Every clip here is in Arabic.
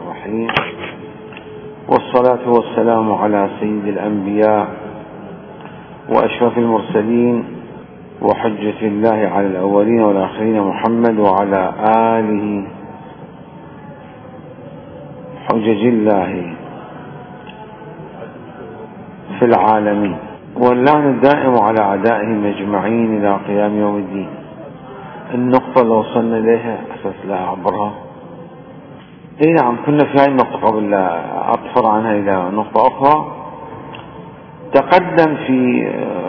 الرحيم، والصلاة والسلام على سيد الأنبياء وأشرف المرسلين وحجة الله على الأولين والآخرين محمد وعلى آله حجج الله في العالمين، واللعن الدائم على أعدائهم أجمعين إلى قيام يوم الدين. النقطة اللي وصلنا إليها أساس لها عبرها. نعم، كنا في هذه النقطة قبل لا أطفر عنها إلى نقطة أخرى. تقدم في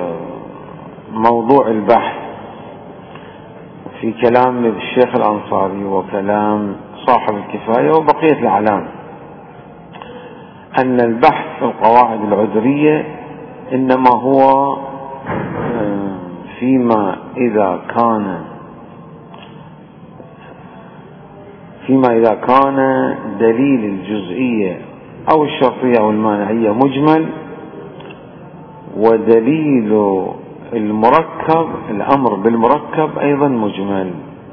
موضوع البحث في كلام الشيخ الأنصاري وكلام صاحب الكفاية وبقية الأعلام أن البحث في القواعد العذرية إنما هو فيما إذا كان دليل الجزئية أو الشرطية أو المانعية مجمل، ودليل المركب الأمر بالمركب أيضا مجمل.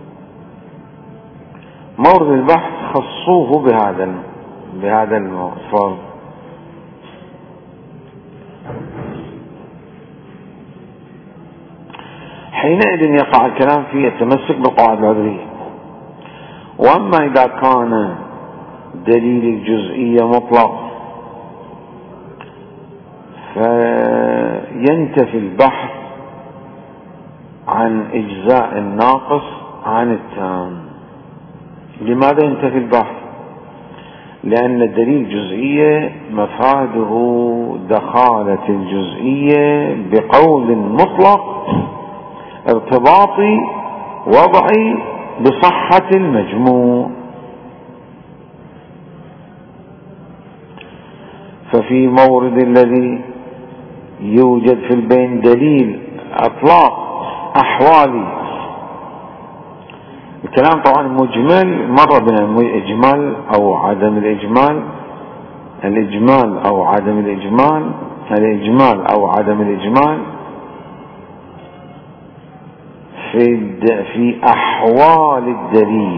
مورد البحث خصوه بهذا الفرض. حينئذ يقع الكلام في التمسك بالقواعد العذرية. وأما إذا كان دليل الجزئية مطلق فينتفي البحث عن إجزاء الناقص عن التام. لماذا ينتفي البحث؟ لأن الدليل الجزئية مفاده دخالة الجزئية بقول مطلق ارتباطي وضعي بصحة المجموع. ففي مورد الذي يوجد في البين دليل اطلاق احوالي، الكلام طبعا مجمل، مر بنا الاجمال او عدم الاجمال، الاجمال او عدم الاجمال، الاجمال او عدم الاجمال في احوال الدليل،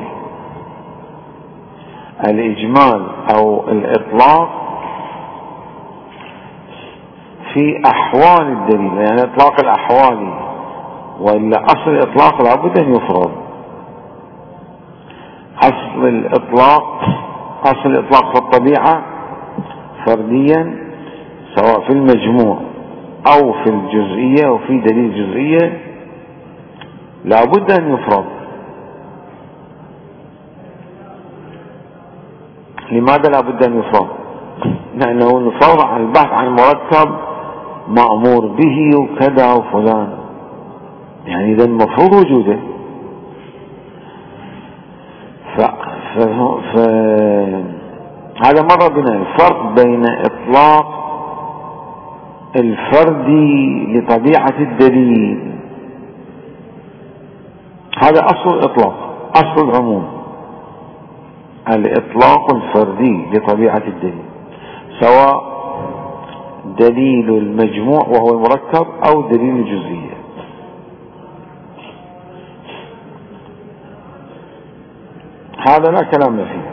الاجمال او الاطلاق في احوال الدليل، يعني اطلاق الاحوال، والا اصل الاطلاق لابد ان يفرض. اصل الاطلاق في الطبيعة فرديا سواء في المجموع او في الجزئية او في دليل جزئية لابد ان يفرض. لماذا لابد ان يفرض؟ لانه الفرض عن البحث عن مركب مأمور به وكذا وفلان، يعني اذا المفروض وجوده. هذا مر بنا الفرق بين اطلاق الفردي لطبيعة الدليل، هذا اصل الاطلاق، اصل العموم، الاطلاق الفردي لطبيعة الدليل، سواء دليل المجموع وهو المركب او دليل الجزئية. هذا لا كلام فيه.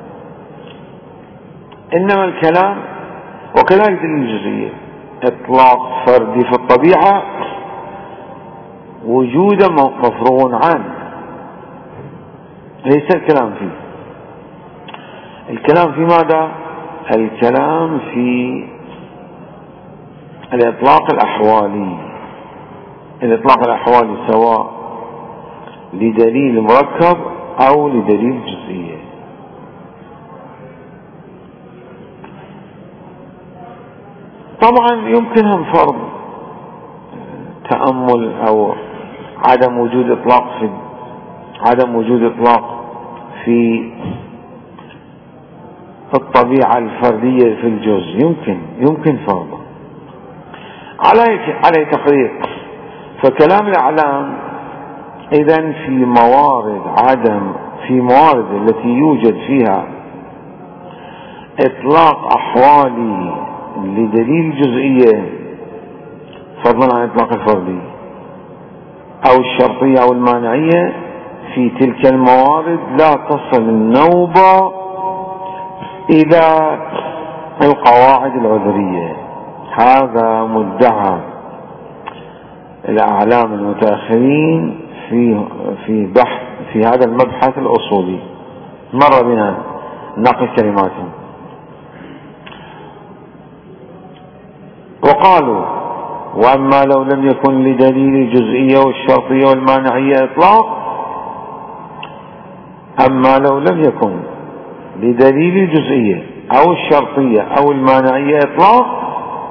انما الكلام وكذلك دليل الجزئية اطلاق فردي في الطبيعة وجوده مفروغ عنه، ليس الكلام فيه. الكلام في ماذا؟ الكلام في الإطلاق الأحوالي، الإطلاق الأحوالي سواء لدليل مركب أو لدليل جزئية. طبعا يمكنهم فرض تأمل أو عدم وجود إطلاق في الطبيعة الفردية في الجزء، يمكن فرضه على تقرير. فكلام الأعلام إذن في موارد التي يوجد فيها إطلاق أحوالي لدليل جزئية فضلا عن إطلاق الفردي أو الشرطية أو المانعية، في تلك الموارد لا تصل النوبة إلى القواعد العذرية. هذا مدعى الأعلام المتأخرين في بحث في هذا المبحث الأصولي. مر بنا نقل كلماتهم وقالوا: وأما لو لم يكن لدليل الجزئية والشرطية والمانعية إطلاق، أما لو لم يكن لدليل الجزئية أو الشرطية أو المانعية إطلاق،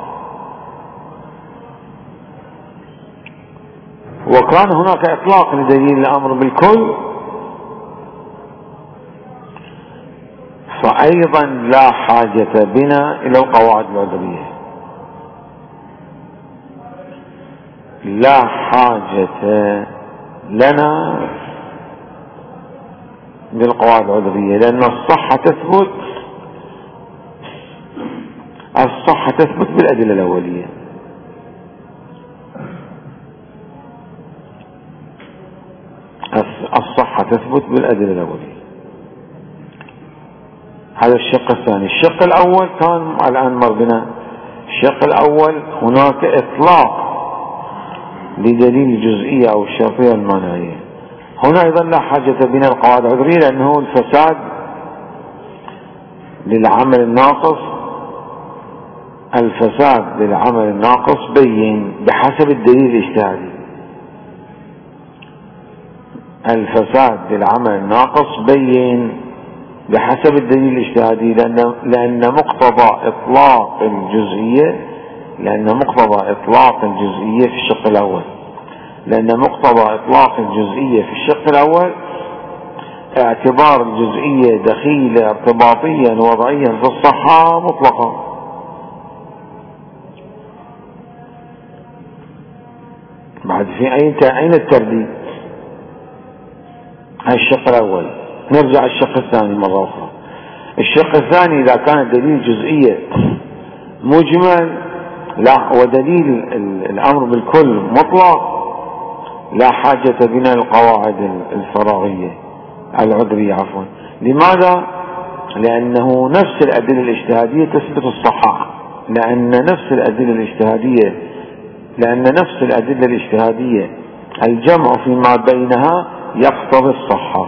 وكان هناك إطلاق لدليل الأمر بالكل، فأيضا لا حاجة بنا إلى القواعد العذرية. لا حاجة لنا بالقواعد العذرية، لأن الصحة تثبت بالأدلة الأولية. الصحة تثبت بالأدلة الأولية. هذا الشق الثاني. الشق الأول كان الآن مر بنا. الشق الأول هناك إطلاق لدليل الجزئية أو الشرطية المانعية. هنا أيضا لا حاجة بنا القواعد العذرية، لأنه الفساد للعمل الناقص، الفساد للعمل الناقص بين بحسب الدليل الاجتهادي. الفساد للعمل الناقص بين بحسب الدليل الاجتهادي، لأن مقتضى إطلاق الجزئية، في الشق الأول، لأن مقتضى إطلاق الجزئية في الشق الأول اعتبار الجزئية دخيلة ارتباطيا وضعيا في الصحة مطلقا. بعد في أين الترديد؟ الشق الأول. نرجع الشق الثاني مرة أخرى. الشق الثاني: إذا كان دليل الجزئية مجمل ودليل الأمر بالكل مطلق، لا حاجة بنا القواعد الفراغية العذرية عفوا. لماذا؟ لأنه نفس الأدلة الاجتهادية تثبت الصحة، لأن نفس الأدلة الاجتهادية الجمع فيما بينها يقتضي الصحة.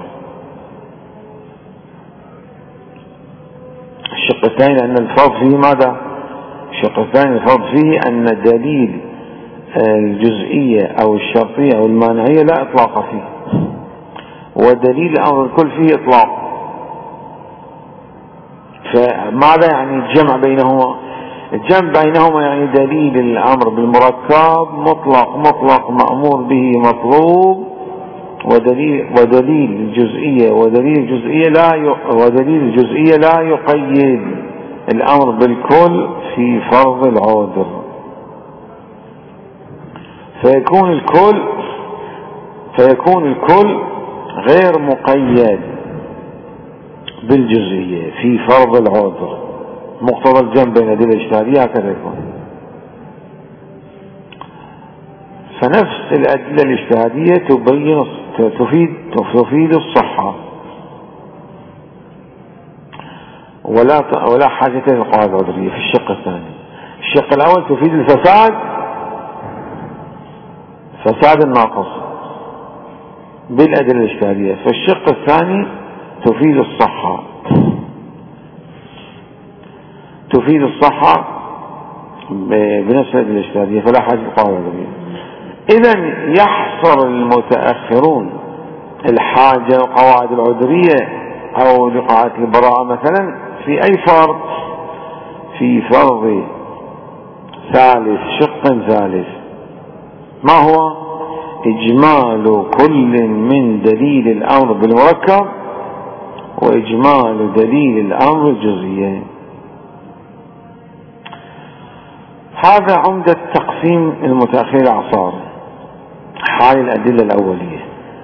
الشق الثاني أن الفرض فيه ماذا؟ الشق الثاني الفرض فيه أن دليل الجزئية أو الشرطية أو المانعية لا إطلاق فيه، ودليل الأمر الكل فيه إطلاق. فماذا يعني الجمع بينهما؟ الجمع بينهما يعني دليل الأمر بالمركب مطلق مأمور به مطلوب، ودليل الجزئية لا يقيد الأمر بالكل في فرض العذر، فيكون الكل غير مقيد بالجزئية في فرض العذر. مقتضى الجمع بين الأدلة الاجتهادية هكذا يكون. فنفس الأدلة الاجتهادية تفيد الصحة، ولا حاجة للقواعد العذرية في الشق الثاني. الشق الأول تفيد فساد الناقص بالأدلة الاجتهادية، فالشق الثاني تفيد الصحة بنفس الأدلة الاجتهادية، فلا حاجة للقواعد العذرية. إذن يحصر المتأخرون الحاجة للقواعد العذرية أو لقاعدة البراءة مثلا في أي فرض؟ في فرض ثالث، شق ثالث. ما هو؟ إجمال كل من دليل الأمر بالمركب وإجمال دليل الأمر الجزئي. هذا عمدة تقسيم المتأخر الأعصار، حال الأدلة الأولية.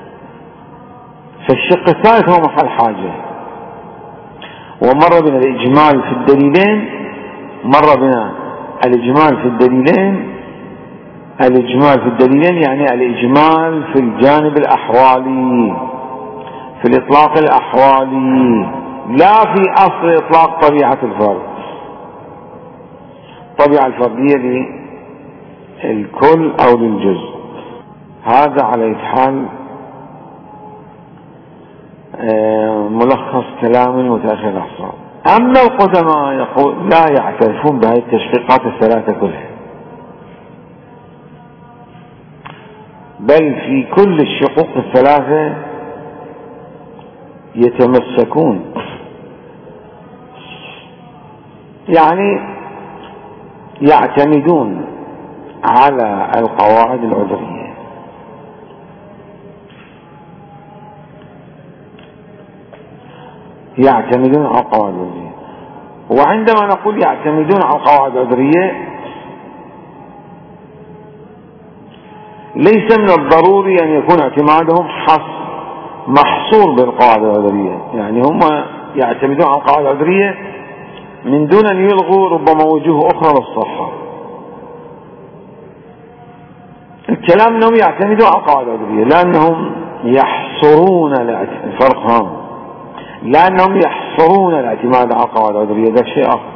فالشق الثالث هو محل حاجة، ومر بنا الإجمال في الدليلين. الإجمال في الدليلين يعني الإجمال في الجانب الأحوالي، في الإطلاق الأحوالي، لا في أصل إطلاق طبيعة الفرد. الطبيعة الفردية للكل أو للجزء. هذا على حال ملخص كلام المتأخر الأحصار. أما القدماء يقول لا يعترفون بهذه التشقيقات الثلاثة كلها، بل في كل الشقوق الثلاثة يتمسكون، يعني يعتمدون على القواعد العذرية. يعتمدون على القواعد العذرية. وعندما نقول يعتمدون على القواعد العذرية ليس من الضروري أن يكون اعتمادهم محصور بالقواعد العذرية، يعني هم يعتمدون على القواعد العذرية من دون أن يلغوا ربما وجوه أخرى للصحة. الكلام أنهم يعتمدون على القواعد العذرية لأنهم يحصرون الفرق هام، لأنهم يحصرون الاعتماد على القواعد العذرية، ده شيء آخر.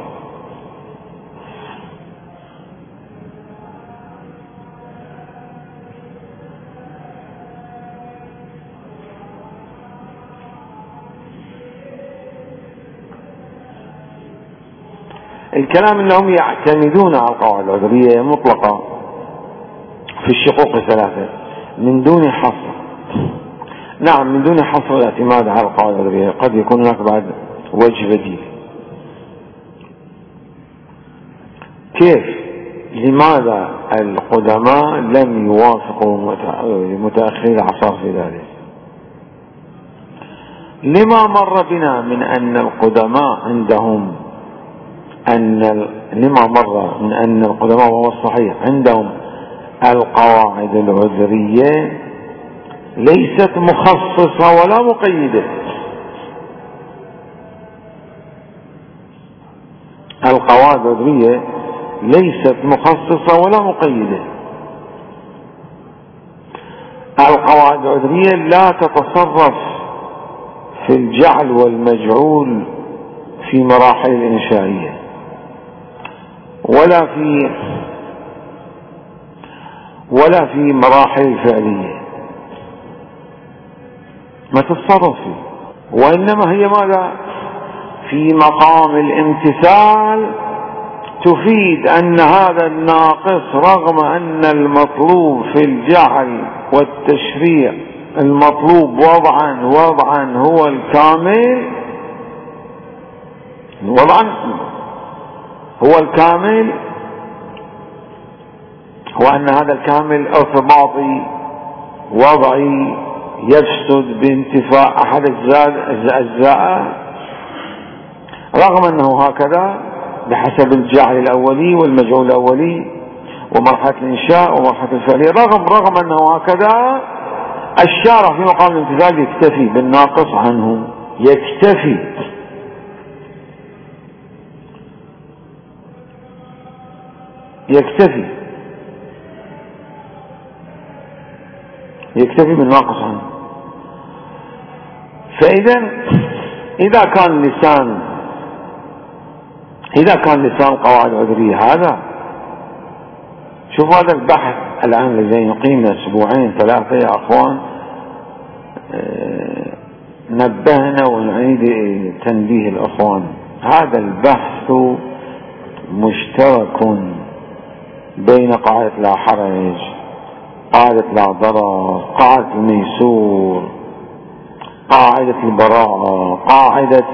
الكلام أنهم يعتمدون على القواعد العذرية مطلقة في الشقوق الثلاثة من دون حصر. نعم، من دون حصر الاعتماد على القواعد العذرية، قد يكون هناك بعد وجه بديل. كيف؟ لماذا القدماء لم يوافقوا متأخري الأعصار في ذلك؟ لما مر بنا من أن القدماء عندهم لما مر من أن القدماء، وهو الصحيح، عندهم القواعد العذرية ليست مخصصة ولا مقيدة. القواعد العذرية ليست مخصصة ولا مقيدة. القواعد العذرية لا تتصرف في الجعل والمجعول في مراحل الإنشائية ولا في مراحل الفعلية، ما تتصرف فيه، وإنما هي ماذا؟ في مقام الامتثال، تفيد أن هذا الناقص رغم أن المطلوب في الجعل والتشريع المطلوب وضعا هو الكامل، هو الكامل، هو أن هذا الكامل ارتباطي وضعي يفسد بانتفاء أحد الأجزاء، رغم أنه هكذا بحسب الجعل الأولي والمجعول الأولي ومرحلة الإنشاء ومرحلة الفعلية، رغم أنه هكذا الشارع في مقام الامتثال يكتفي بالناقص عنه، يكتفي بالناقص عنه. فإذا إذا كان لسان قواعد عذرية هذا، شوف هذا البحث الآن الذي يقيم 2 3 يا أخوان، نبهنا ونعيد تنبيه الأخوان، هذا البحث مشترك بين قاعدة لا حرج، قاعدة لا ضرر، قاعدة الميسور، قاعدة البراءة، قاعدة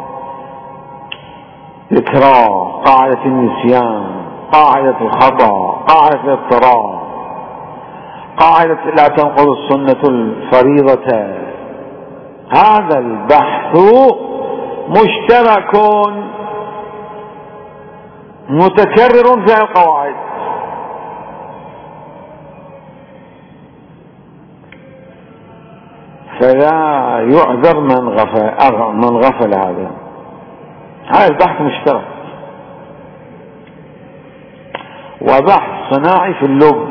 الإكراه، قاعدة النسيان، قاعدة الخطأ، قاعدة الاضطرار، قاعدة لا تنقض السنة الفريضة. هذا البحث مشترك متكرر في القواعد، فلا يعذر من غفل هذا البحث مشترك، وبحث صناعي في اللب،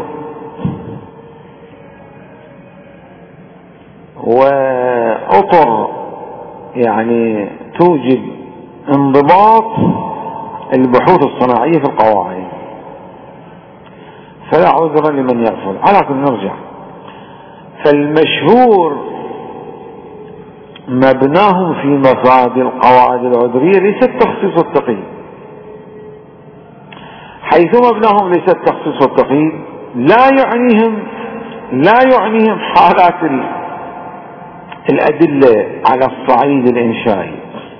وأطر يعني توجب انضباط البحوث الصناعية في القواعد، فلا عذر لمن يغفل. على كل نرجع، فالمشهور مبناهم في مفاد القواعد العذرية ليس التخصيص والتقييد، حيث مبناهم ليس التخصيص والتقييد لا يعنيهم حالات الأدلة على الصعيد الإنشائي،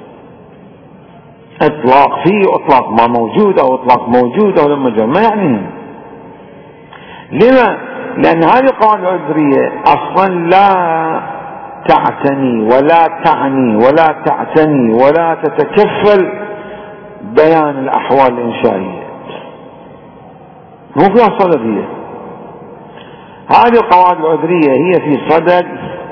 إطلاق فيه وإطلاق ما موجود أو إطلاق موجود أو لما جاء، ما يعنيهم. لما؟ لأن هذه القواعد العذرية أصلا لا تعتني ولا تعتني ولا تتكفل بيان الأحوال الإنشائية، مو فيها صدد. هذه القواعد العذرية هي في صدد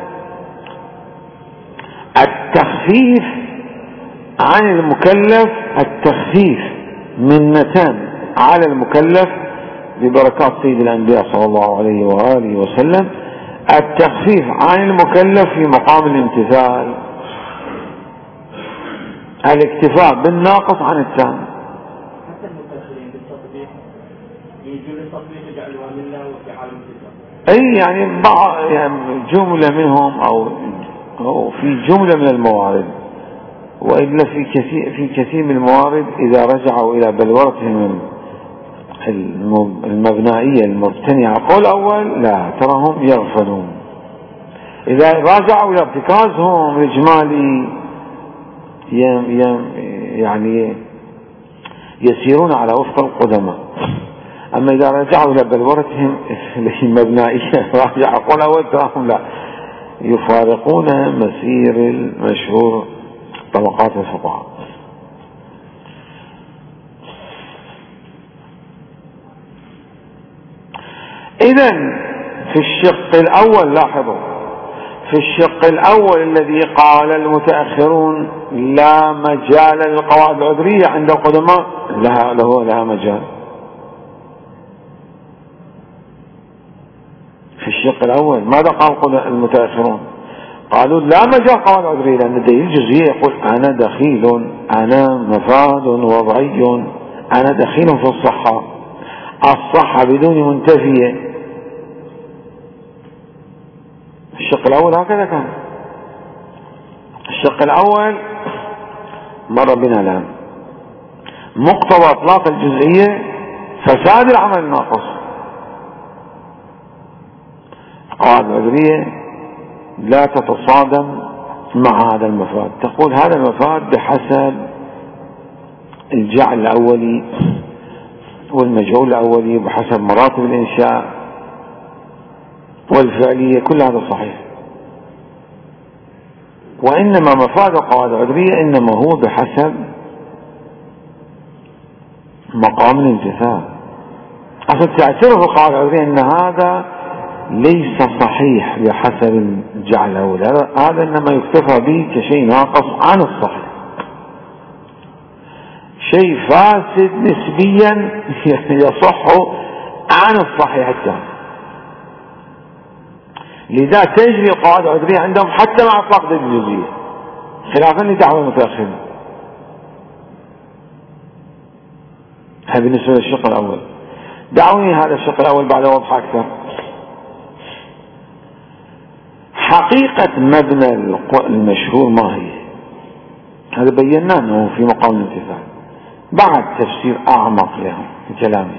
التخفيف عن المكلف، التخفيف منة على المكلف ببركات سيد الأنبياء صلى الله عليه وآله وسلم، التخفيف عن المكلف في مقام الامتثال، الاكتفاء بالناقص عن التام. حتى المتأخرين بالتطبيق يجوز التطبيق يجعلها لله وفي حال الامتثال. أي يعني بعض جملة منهم أو في جملة من الموارد، وإلا في كثير من الموارد إذا رجعوا إلى بلورتهم المبنائية المبتنية على القول الأول لا تراهم يغفلون، إذا راجعوا إلى ارتكازهم الإجمالي يعني يسيرون على وفق القدماء. أما إذا رجعوا إلى بلورتهم المبنائية راجع القول الأول تراهم لا يفارقون مسير المشهور طبقات الفقهاء. إذن في الشق الأول لاحظوا، في الشق الأول الذي قال المتأخرون لا مجال للقواعد العذرية عند القدماء، لها مجال. في الشق الأول ماذا قال المتأخرون؟ قالوا لا مجال قواعد عذرية، لأن الدليل الجزئية يقول أنا دخيل، أنا مفاد وضعي، أنا دخيل في الصحة بدون منتفية. الشق الأول هكذا كان. الشق الأول مر بنا الآن مقتضى إطلاق الجزئية فساد العمل الناقص. القواعد العذرية لا تتصادم مع هذا المفاد، تقول هذا المفاد بحسب الجعل الأولي والمجعول الأولي، بحسب مراتب الإنشاء والفعلية، كل هذا صحيح. وإنما مفاد القواعد العذرية إنما هو بحسب مقام الامتثال. أصلا تعترف القواعد العذرية أن هذا ليس صحيح بحسب الجعل الأولي، هذا إنما يكتفى به كشيء ناقص عن الصحيح، شيء فاسد نسبيا يصح عن الصحيح التام. لذا تجري القواعد العذرية عندهم حتى مع إطلاق الجزئية، خلافا لدعوى المتأخرين. هذا بالنسبة للشق الأول. دعوني هذا الشق الأول بعد وضح أكثر. حقيقة مبنى المشهور ما هي؟ هذا بينا أنه في مقام الامتثال، بعد تفسير أعمق له في كلامه.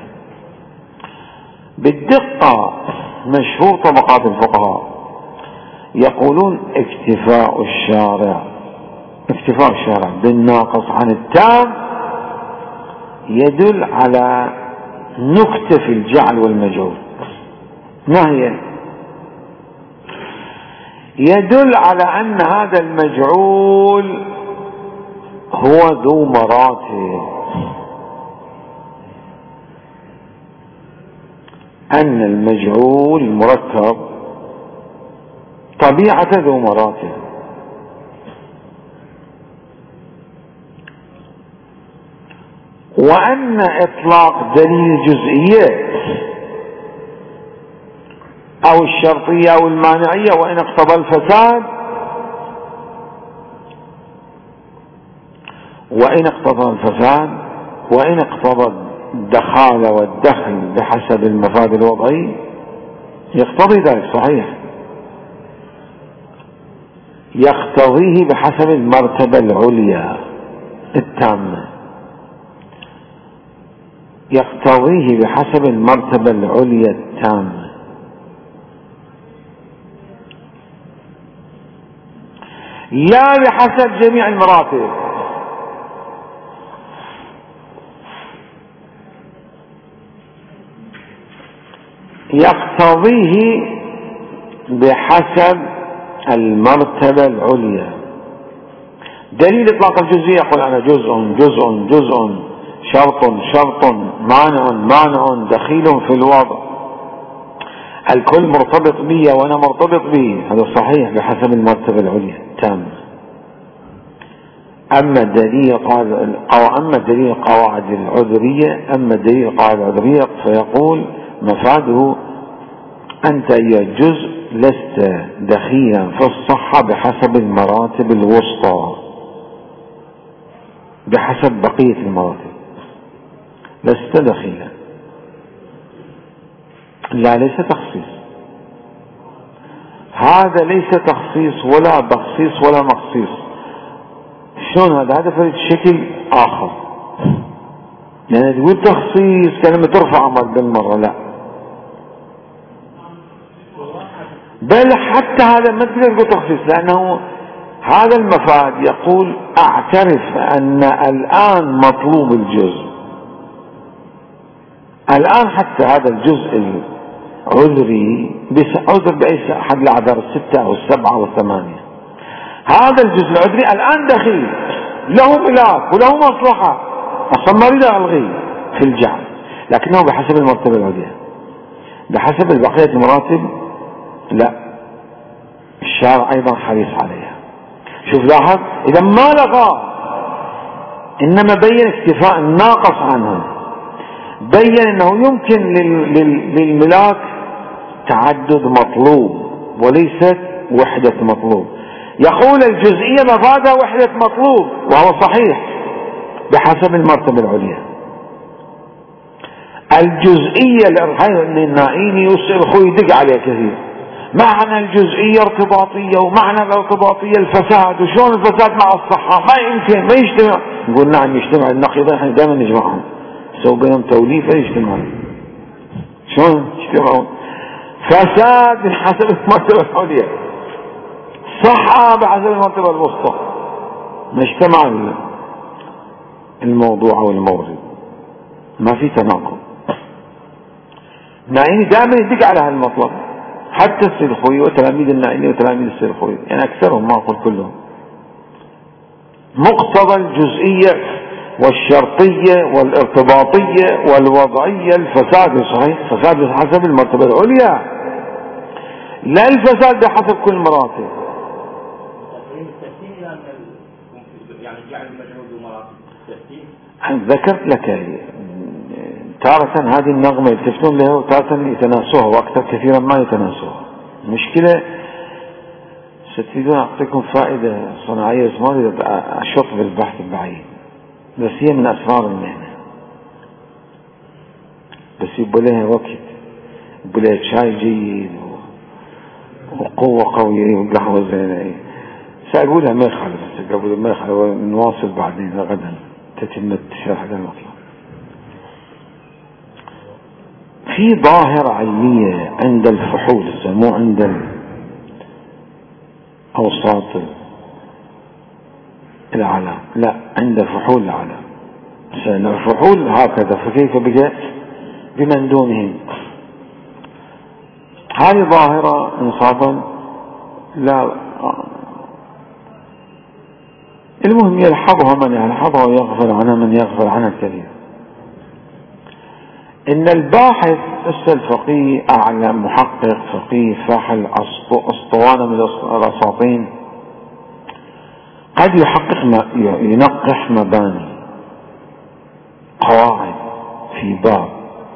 بالدقة مشهور طبقات الفقهاء يقولون اكتفاء الشارع بالناقص عن التام يدل على نكتة في الجعل والمجعول. ما هي؟ يدل على أن هذا المجعول هو ذو مراتب، أن المجعول المركب طبيعة ذو مراتب، وأن إطلاق دليل الجزئية أو الشرطية أو المانعية وإن اقتضى الفساد وإن اقتضى الفساد وإن اقتضى الدخال والدخل بحسب المفاد الوضعي يقتضي ذلك، صحيح، يقتضيه بحسب المرتبة العليا التامة، يقتضيه بحسب المرتبة العليا التامة. لا بحسب جميع المراتب. يقتضيه بحسب المرتبة العليا. دليل إطلاق الجزئية يقول أنا جزء جزء جزء، شرط شرط، مانع دخيل في الوضع، الكل مرتبط بي وأنا مرتبط به، هذا صحيح بحسب المرتبة العليا تام. أما دليل القواعد العذرية فيقول مفاده أنت أيها الجزء لست دخيلا في الصحة بحسب المراتب الوسطى، بحسب بقية المراتب لست دخيلا. لا، ليس تخصيص، هذا ليس تخصيص ولا بخصيص ولا مخصيص. شلون هذا فريد شكل آخر، يعني تقول تخصيص كلمة ترفع أمر بالمرة، لا، بل حتى هذا ما تقدر تقول تخصيص، لأنه هذا المفاد يقول أعترف أن الآن مطلوب الجزء، الآن حتى هذا الجزء العذري عذر بأي أحد الأعذار 6 أو 7 أو 8، هذا الجزء العذري الآن دخيل له ملاك وله مصلحة، أصلا ما أريد ألغيه في الجعل، لكنه بحسب المرتبة العليا. بحسب البقية المراتب لا، الشارع أيضا حريص عليها. شوف لاحظ، إذا ما لغاه إنما بين اكتفاء الناقص عنه، بين أنه يمكن للملاك تعدد مطلوب وليست وحدة مطلوب. يقول الجزئية مفادها وحدة مطلوب، وهو صحيح بحسب المرتبة العليا. الجزئية النائيني يسأل أخوي يدق عليه كثير، معنى الجزئية ارتباطية، ومعنى الارتباطية الفساد، وشون الفساد مع الصحة ما يمكن ما يجتمع. نقول نعم يجتمع، النقيضين احنا دائما نجمعهم، سووا بينهم توليفة يجتمعون. شلون يجتمعون؟ فساد بحسب المرتبة العليا، صحة بحسب المرتبة الوسطى، ما اجتمع الموضوع والمورد، ما في تناقض. النائيني دائما يدق على هالمطلب، حتى السيد الخوي وتلاميذ النائيني وتلاميذ السيد الخوي، يعني أكثرهم ما أقول كلهم. مقتضى الجزئية والشرطية والارتباطية والوضعية الفساد، صحيح، فساد بحسب المرتبة العليا، لا الفساد بحسب كل مراتب. يعني جعل المجهود ومراتب ذكرت لك تارة هذه النغمة يلتفتون لها وتارة يتناسوها، وأكثر كثيرا ما يتناسوها. مشكلة ستريدون أعطيكم فائدة صناعية اسمها أشط بالبحث البعيد، بس هي من أسرار المهنة، بس يبقى لها وقت، يبقى لها شاي جيد وقوة قوية وقهوة زينة. سأقولها ما يخالف، قبل ما يخالف نواصل بعدين غدا تتم شرح هذا المطلب. في ظاهرة علمية عند الفحول، مو عند الأوساط العلام، لا، عند فحول العلام. الفحول هكذا، فكيف بك بمن دونهم؟ هذه ظاهرة انصافا لا، المهم يلحظها من يلحظها ويغفل عنها من يغفل عنها الكثير. إن الباحث الفقيه أعلم محقق فقيه فاحل أسطوانة من الأساطين قد ينقح مباني قواعد في باب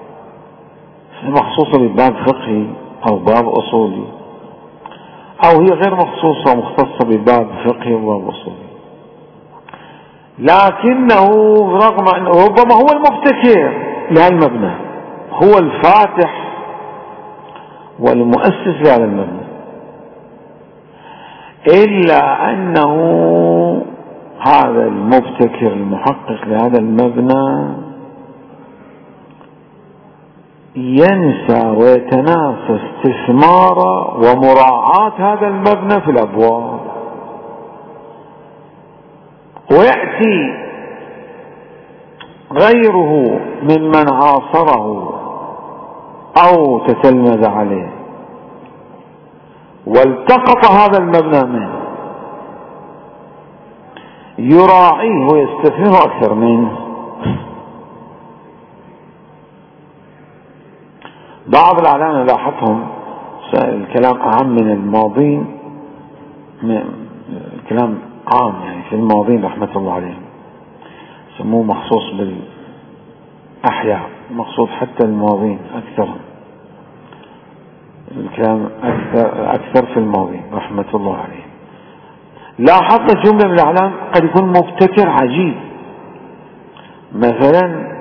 مخصوصة بباب فقهي أو باب أصولي، أو هي غير مخصوصة ومختصة بباب فقهي وباب أصولي، لكنه رغم أنه ربما هو المبتكر لهالمبنى، هو الفاتح والمؤسس لهذا المبنى، إلا أنه هذا المبتكر المحقق لهذا المبنى ينسى ويتناسى استثمار ومراعاة هذا المبنى في الأبواب، ويأتي غيره ممن عاصره أو تتلمذ عليه والتقط هذا المبنى منه يراعيه ويستثمره أكثر منه. بعض الأعلام لاحظتهم، الكلام أعم من الماضين، الكلام عام يعني في الماضين رحمة الله عليهم، سموه مخصوص بالأحياء، مقصود حتى الماضين أكثر، الكلام أكثر في الماضين رحمة الله عليهم. لاحظت جملة من الأعلام قد يكون مبتكر عجيب، مثلا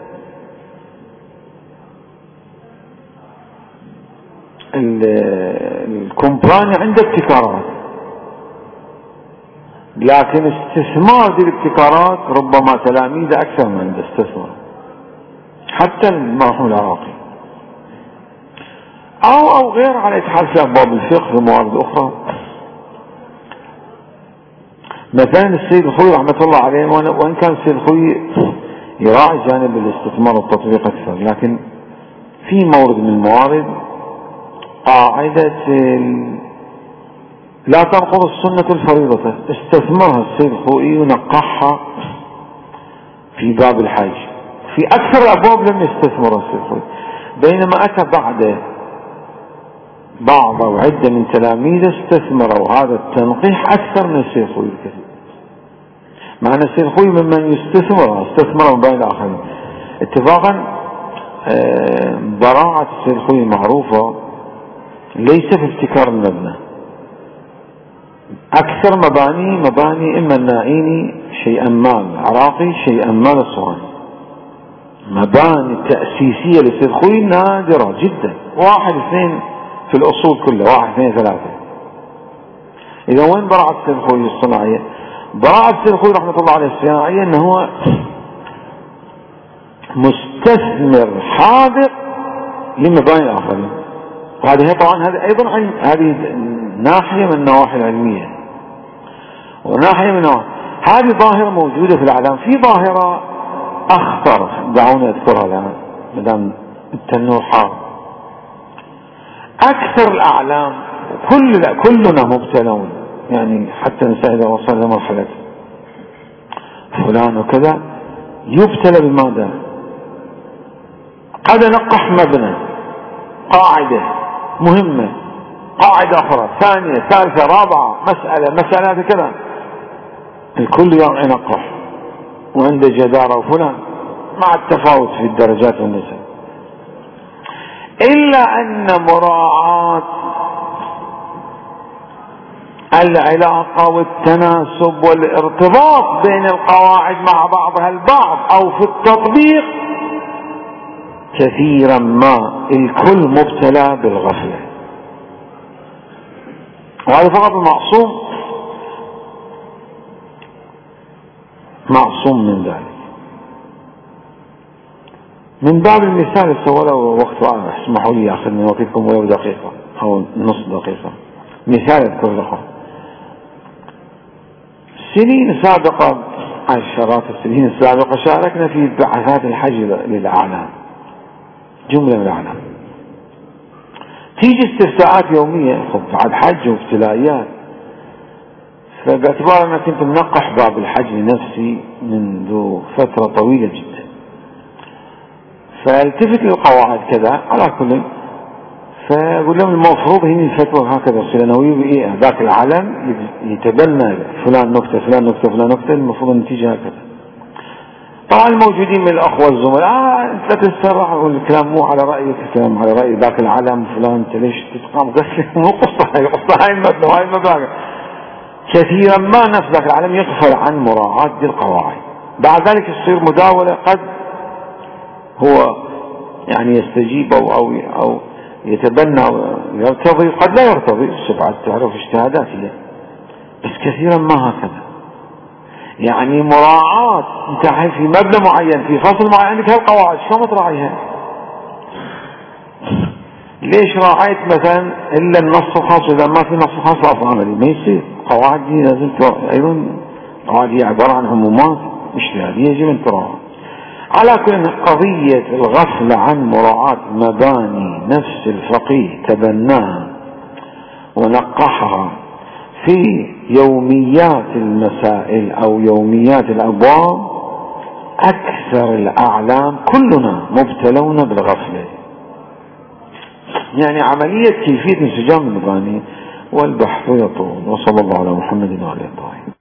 الكومباني عنده ابتكارات، لكن استثمار دي الابتكارات ربما تلاميذه أكثر من عنده استثمار، حتى المرحوم العراقي أو غير، على إتحاد في أبواب الفقه وموارد أخرى. مثلا السيد الخوي رحمة الله عليه، وإن كان السيد الخوي يراعي جانب الاستثمار والتطبيق أكثر، لكن في مورد من الموارد قاعدة لا تنقض السنة الفريضة استثمرها السيد الخوئي ونقحها في باب الحج. في أكثر الأبواب لم يستثمرها السيد الخوئي، بينما أتى بعد بعض وعدة من تلاميذه استثمروا هذا التنقيح أكثر من السيد الخوئي الكثير، مع أن السيد الخوئي ممن استثمر بين الآخرين اتفاقا. براعة السيد الخوئي معروفة ليس في ابتكار المبنى، أكثر مباني إما النائيني شيئا ما العراقي شيئا ما الصواني، مباني تأسيسية للسيد الخوئي نادرة جدا، 1 2 في الأصول كلها، 1 2 3. إذا وين براعة السيد الخوئي الصناعية؟ براعة السيد الخوئي رحمة الله عليه الصناعية أنه هو مستثمر حاذق لمباني الآخرين، وهذه طبعا هذه أيضا هذه ناحية من النواحي العلمية، وناحية من النواحي هذه ظاهرة موجودة في الإعلام. في ظاهرة أخطر دعوني أذكرها الآن مدام التنور حار. أكثر الأعلام كلنا مبتلون، يعني حتى الإنسان إذا وصل لمرحلة فلان وكذا يبتلى بماذا؟ قد نقح مبنى، قاعدة مهمة، قاعدة أخرى، ثانية، ثالثة، رابعة، مسألة كذا، الكل ينقح وعنده جدارة وفلان، مع التفاوت في الدرجات والنسب، إلا أن مراعاة العلاقة والتناسب والارتباط بين القواعد مع بعضها البعض أو في التطبيق كثيرا ما الكل مبتلى بالغفلة، وهذا فقط معصوم من ذلك. من باب المثال سوله وقت اسمحوا لي أخذ من وقتكم ولو دقيقة أو نصف دقيقة. مثال أذكر لكم، سنين سابقة، عشرات السنين السابقة شاركنا في بعثات الحج للأعلام، جملة من الأعلام، تيجي استفتاءات يومية بعد حج وابتلائيات، فباعتبار أنا كنت منقح باب الحج لنفسي منذ فترة طويلة جدا، فالتفت للقواعد كذا على كل، فأقول لهم المفروض هنا الفتوى هكذا السلنوية بإيه ذاك العلم يتبنى فلان نكتة فلان نكتة فلان نكتة، المفروض النتيجة هكذا. طبعا الموجودين من الأخوة الزملاء أنت لا تتسرع، والكلام مو على رأيك، الكلام على رأي ذاك العلم فلان، أنت ليش تتقام غسل؟ مو قصة هاي المبنى وهاي المبلغ. كثيرا ما الناس ذاك العالم يغفل عن مراعاة دي القواعد. بعد ذلك يصير مداولة، قد هو يعني يستجيب أو يتبنى أو يرتضي، قد لا يرتضي، سبعة تعرف اجتهادات هي، بس كثيرا ما هكذا. يعني مراعاة، انت في مبنى معين في فصل معين عندك هالقواعد، شو ما تراعيها؟ ليش راعيت مثلا الا النص الخاص؟ اذا ما في نص خاص لا عملي ما يصير. قواعد دي لازم ايضا، قواعد هي عبارة عن عمومات اجتهادية يجب ان تراعى. على كل قضية الغفلة عن مراعاة مباني نفس الفقيه تبناها ونقحها في يوميات المسائل أو يوميات الأبواب، أكثر الأعلام كلنا مبتلون بالغفلة. يعني عملية كيفية انسجام المباني والبحث يطول. وصلى الله على محمد وعلى آله.